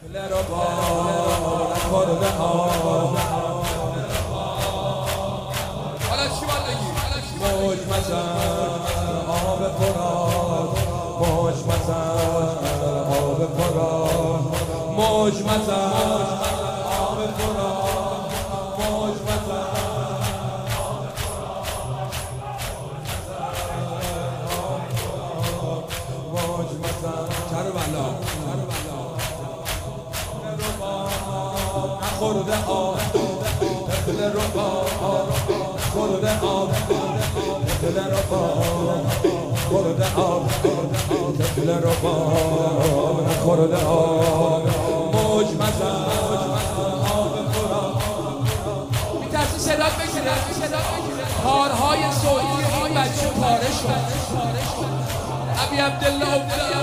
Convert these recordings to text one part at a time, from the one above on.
حالا چی باید بگی؟ موج مزن آب فرات، موج مزن آب فرات، موج مزن آب فرات، موج مزن موج مزن کربلا نخورده آب طفل رباب، خورده آب طفل رباب، خورده آب طفل رباب، نخورده آب موج مزن آب فرات. میترسی صدات بگیره کارهای صوتی این بچه پاره شد. ابی عبدالله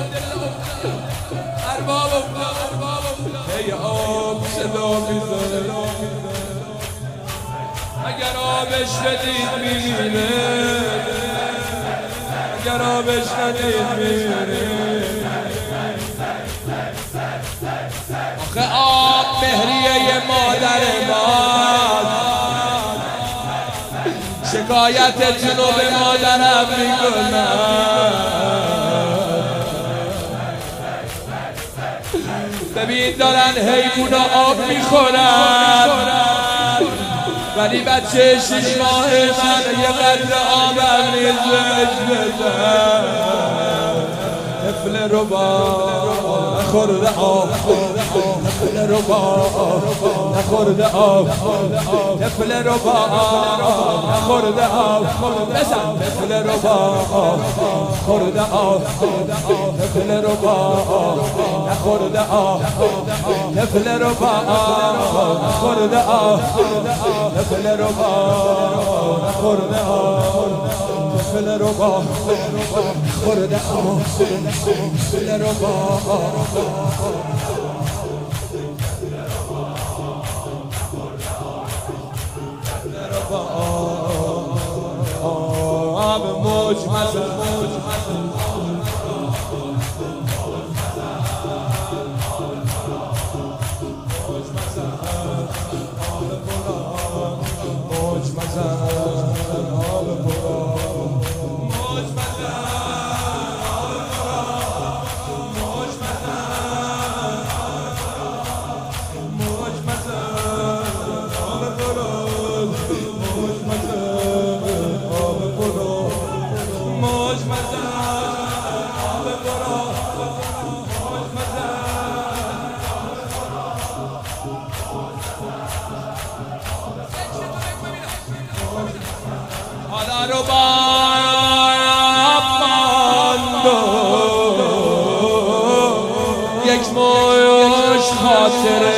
ارباب ای آب صدا میزنه، اگر آبش ندید میره، اگر آبش ندید میره. آخه آب مهریه مادر ماست، شکایت جنوب مادرم میکنم. ببین دارن حیوونا آب میخورن، ولی بچه 6 ماه من یه قدر آبم نیزش بزن. طفل رباب نخورده آب، طفل رباب نخورده آب، طفل رباب نخورده آب، بزن طفل رباب خورده آب، طفل رباب نخورده آب، طفل رباب نخورده آب، طفل رباب نخورده آب، طفل رباب خورده آب، طفل رباب آب موج مزن موج مزن آب فرات، موج مزن موج مزن موج مزن آب فرات، موج مزن آب فرات، موج مزن آب فرات، موج مزن. حالا رو باید یک موش خاطره،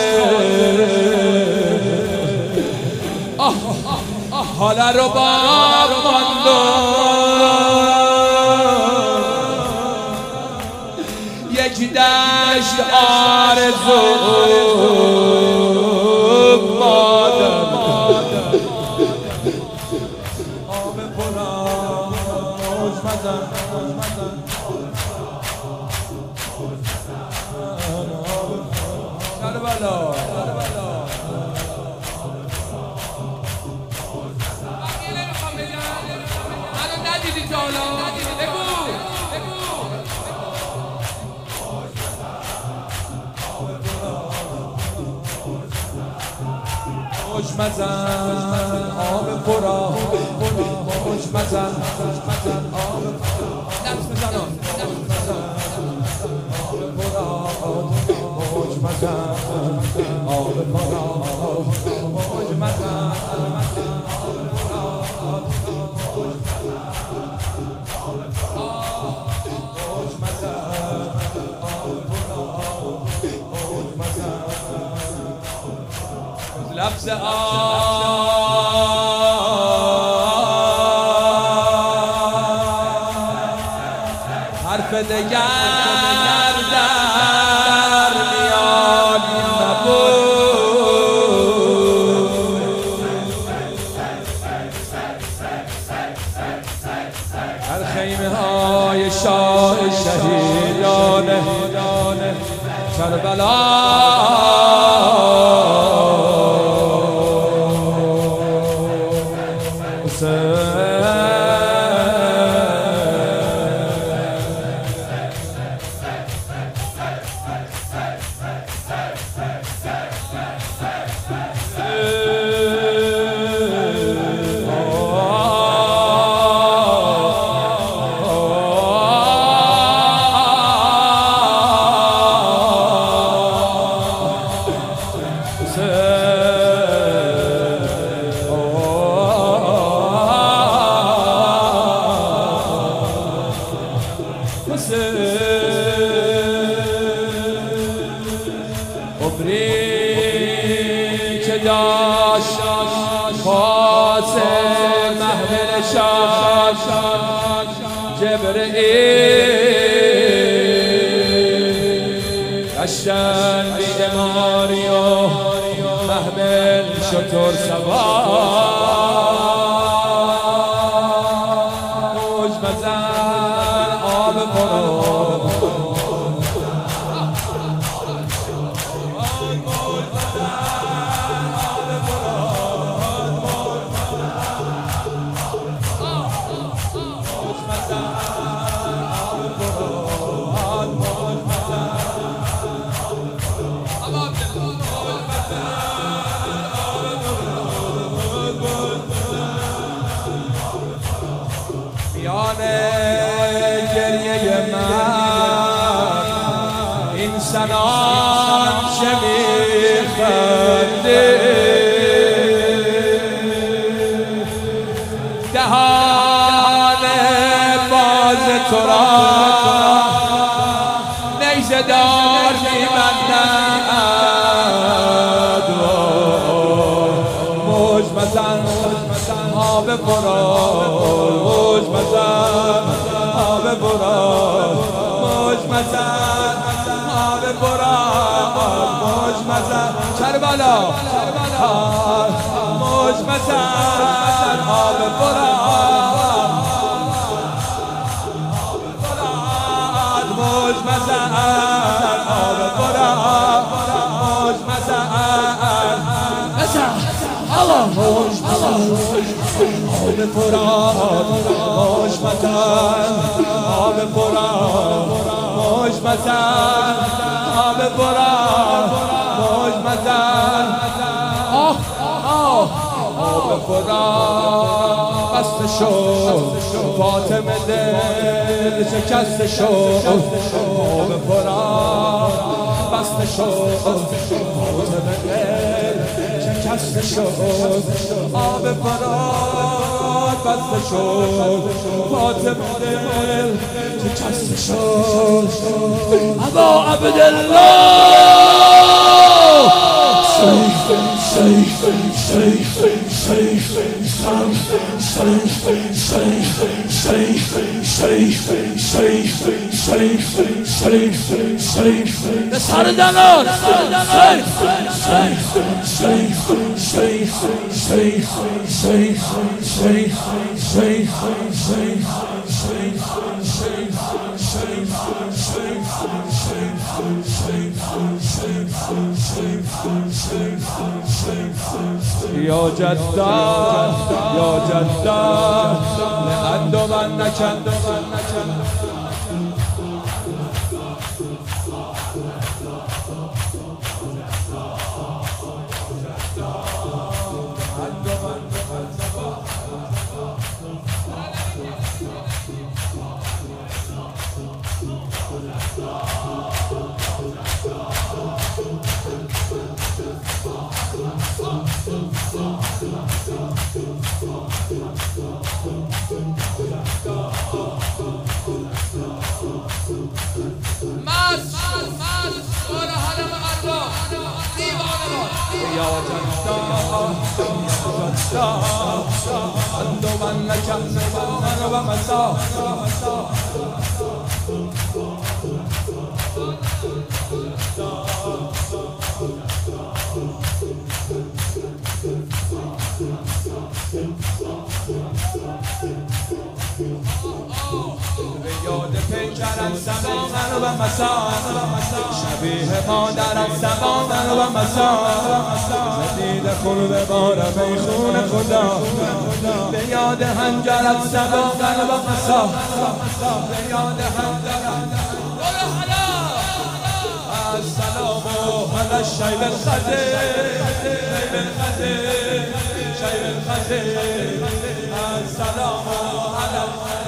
حالا رو باید یک دشت آرزو مادر آب فرات موج مزن کربلا منو ندیدی تا حالا؟ بگو موج مزن آب فرات، موج مزن آب نفس بزنان موج مزن آب فرات، موج مزن لفظ حرف دگر در میان نبود. در خیمه های شاه شهیدان کربلا عمری که داشت پاس محمل شاد جبرئیل گشتن بیماری و محمل شطور سوار موج مزن آب پرو گریه من این سنان چه میخنده دهان باز تو را نیزه دار میبندد موج مزن آب برار موج مزن آب برار موج مزن آب برار موج مزن کربلا موج مزن آب برار موج مزن آب برار موج مزن الله موج مزن آب برار موج مزن آب برار موج مزن آب برار موج مزن آب برار بسته شد فاطمه دل شکسته شد آب برار بسته شد فاطمه دل شکسته شد آب برار بسته شد فاطمه دل شکسته شد ابا عبدالله سردنان یا جدا یا جدا لعند من نکند یاد پیکرم سبا و مسا شبیه مادرم سبا و مسا زدید خلوه بارم ای خون خدا به یاد هنجرم سبا و مسا به یاد هنجرم السلام على الشيب الخزي شيب الخزي السلام على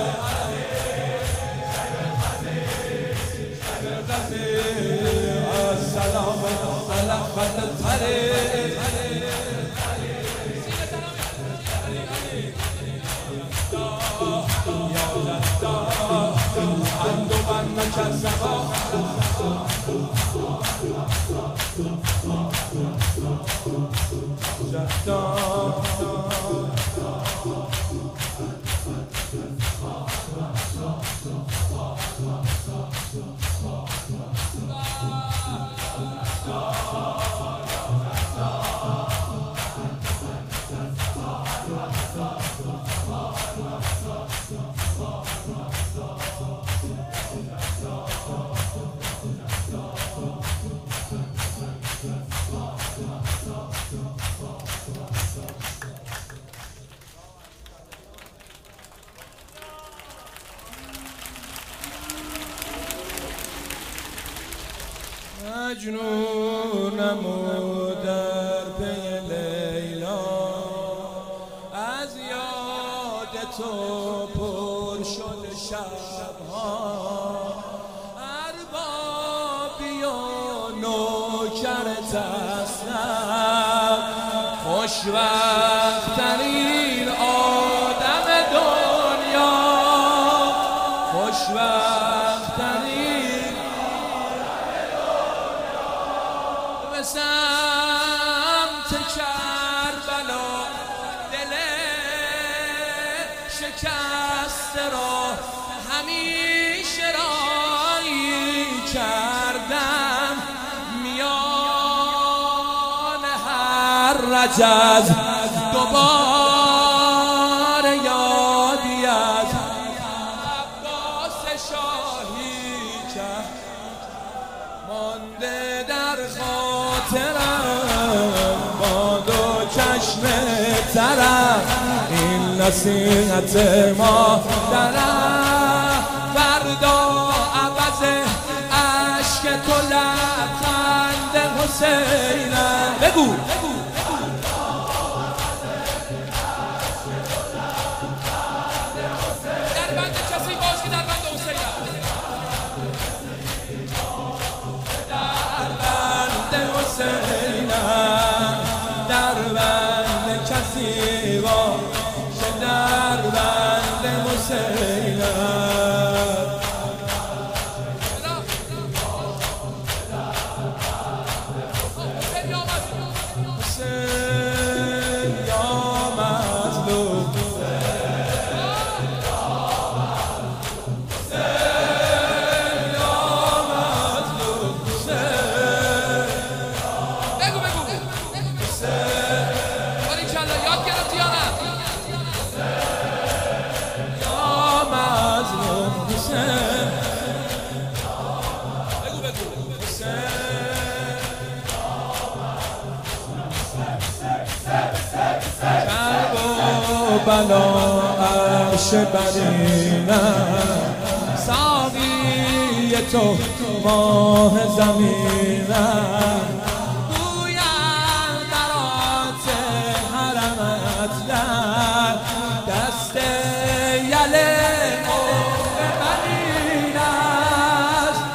السلام على خط الطريق عنده من كذبا مجنونم و در پی لیلا از یاد تو پر شد شبها اربابی و نوکرت هستم خوشوقترین آدم دنیا خوشوقترین سمت کربلا دل شکسته را همیشه رایی کردم میان هر رجز دوباره یادی از عباس شاهی کرد مانده در خاطرم با دو چشم ترم این نصیحت ما درم فردا عوض عشق تو لبخند حسینم بگو در بند کسی باش که در بند حسینم در بند کسی باش در بند حسینم حسین یا مظلوم بلا عرش برینم ساقی تو ماه زمینم گویم برات حرمت در دست یله ببرین است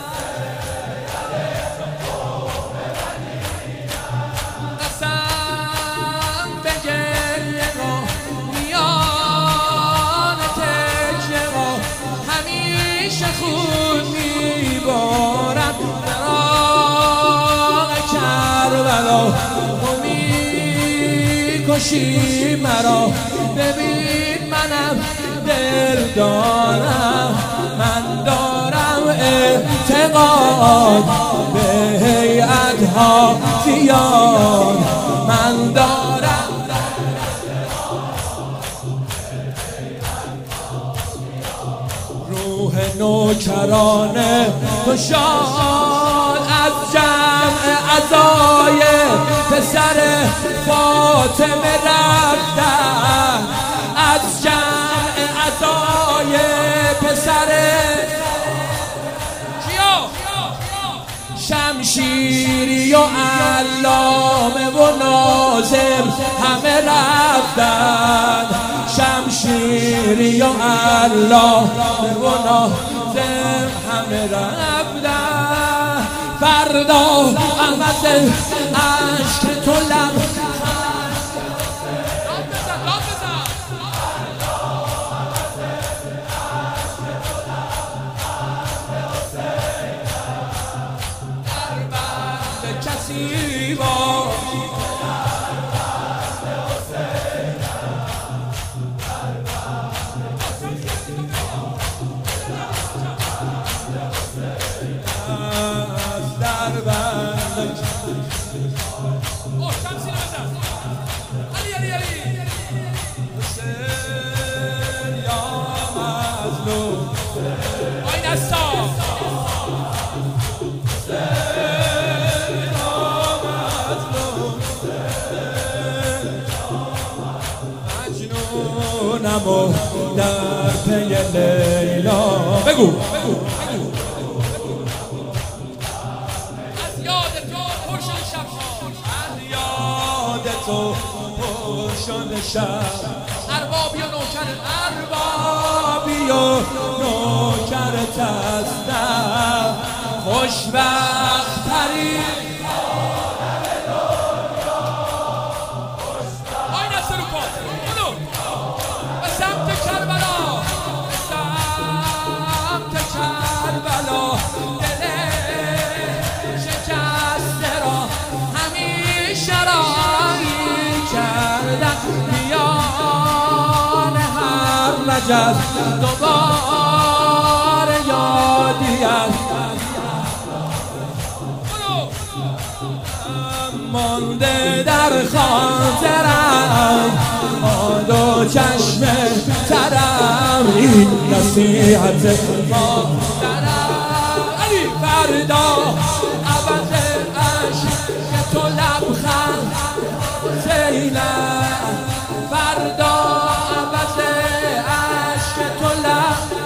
قسم به گریه را خود میبارم براغ کربلا تو میکشی مرا ببین منم دل دارم من دارم اعتقاد به هیئت‌ها زیاد من دارم نوکرانه تو شاد از جمع عزای پسر فاطمه رفتن از جمع عزای پسر شمشیری و علامه و ناظم همه رفتن، شمشیری و علامه و ناظم همه رفتن. فردا عوض عشق تو لب کسی با در بند حسین یا مظلوم آی نستا مجنونم در پی لیلا. بگو از یاد تو پر شد شب، از یاد تو پر شد شب. اربابی و نوکر، اربابی و نوکرت هستم، خوشبخت ترین دل شکسته را همیشه رایی کردن، میان هر رجب دوباره یادی از مانده در خاطرم، آد و چشم ترم، این نصیحت مادرم. فردا عوض عشق تو لبخند زینب، فردا عوض عشق تو لبخند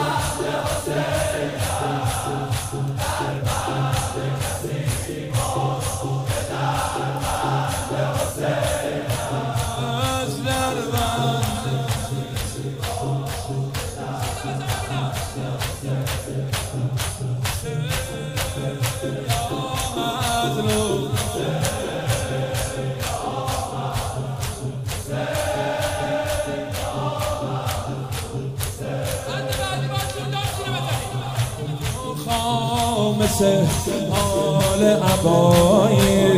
مثل حال عبایی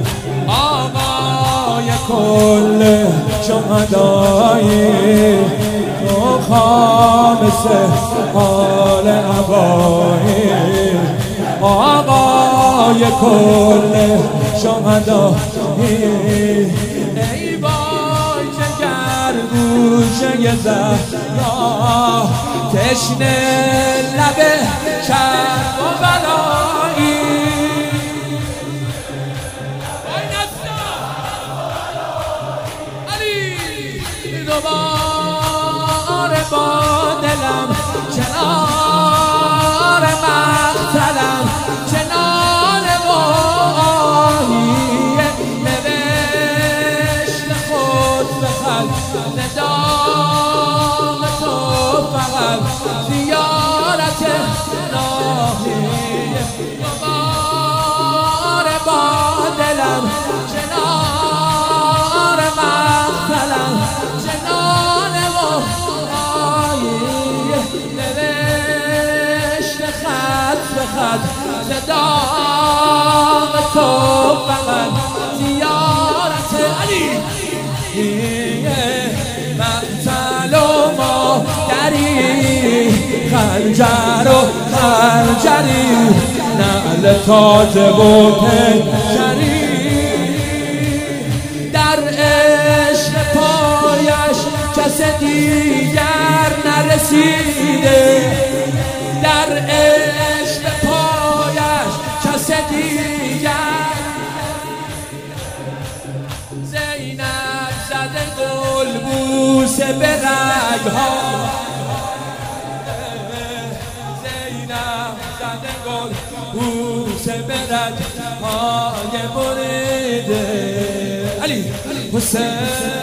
آقای کل شهدایی، تو خامس حال عبایی آقای کل شهدایی. ای وای جگر گوشه زهرا، تشنه لب شب و بلایی. آی نستا علی دوباره با دلم کنار مقتلم، کنار ماهی نوشت خود بخل ندام تو فقط زیارت ناهی. دوباره با دلم کنار مقتلم، کنار ماهی نوشت خط به خط صدام تو فقط زیارت علی. مقتل و مادری، خنجر و خنجری، نعل تازه و پنجری، در عشق پایش کس دیگر نرسیده، در عشق پایش کس دیگر. زینب زده گلبوسه به رگها، زینب زده گل بوسه برد های بریده علی حسین